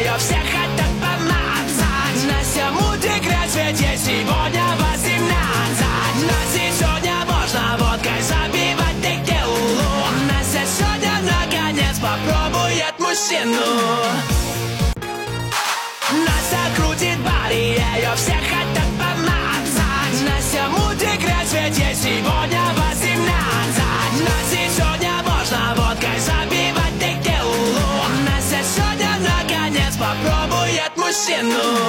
ее всех хотят помазать. Настя мутик грязь, ведь ей сегодня 18. Насте сегодня можно водкой забивать текилу. Настя сегодня наконец попробует мужчину. Настя крутит бари, ее всех хотят помазать. Настя мутик грязь, ведь ей сегодня 18. Насте сегодня можно водкой забивать текилу. Настя сегодня наконец попробует мужчину.